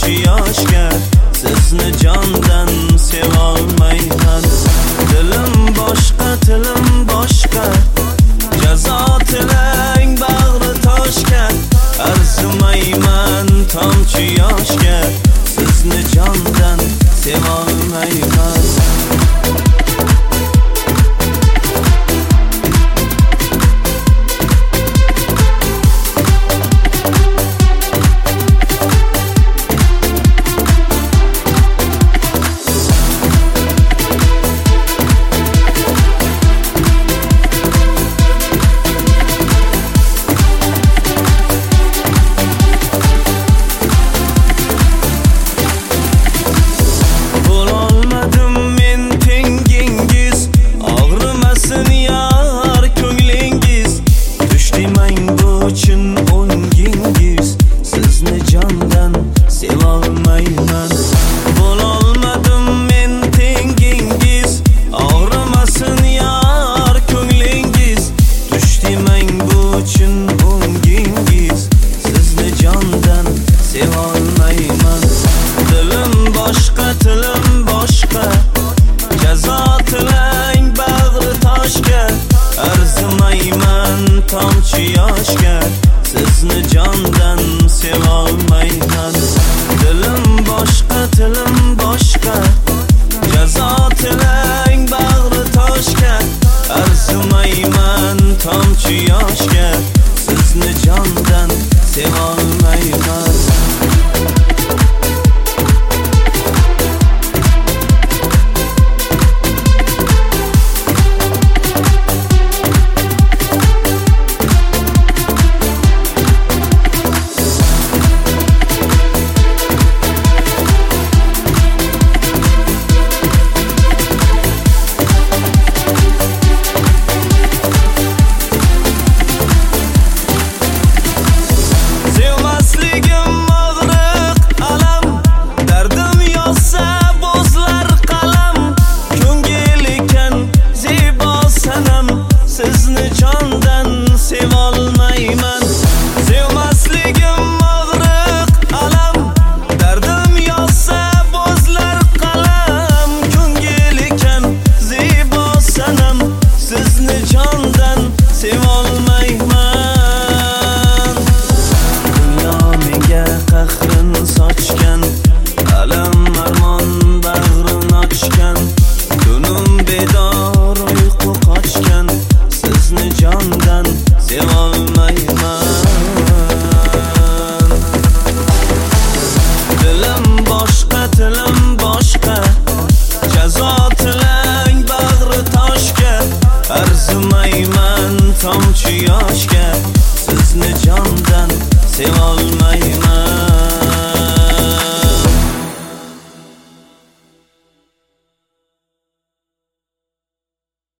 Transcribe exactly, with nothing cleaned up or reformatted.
tomchi yoshga sizni jondan sevolmayman. Dilim boshqa, tilim boshqa, jazo tilang bag'ri toshga. Arzimayman tomchi yoshga sizni jondan sevolmayman. Sevolmayman. Bo'lolmadim men tengingiz, og'rimasin yor ko'nglingiz. Tushtimang bu chin o'ngingiz, sizni jondan sevolmayman. Dilim boshqa, tilim boshqa, jazo tilang bag'ri toshga. Arzimayman tomchi yoshga sizni jondan sevolmayman. Dilim boshqa, tilim boshqa, jazo tilang bag'ri toshga. Arzimayman tomchi yoshga sizni jondan sevolmayman. Sizni jondan sevolmayman. Sevmasligim og'riq alam, dardim yozsa bo'zlar qalam. Ko'ngil ekan zebo sanam, sizni jondan sevolmayman. Dunyo menga qahrin sochgan, alam armon bag'rin ochgan. Kunim bedor uyqu qochgan, sizni jondan sevolmayman. Dilim boshqa, tilim boshqa, jazo tilang bag'ri toshga. Arzimayman tomchi yoshga sizni jondan sevolmayman.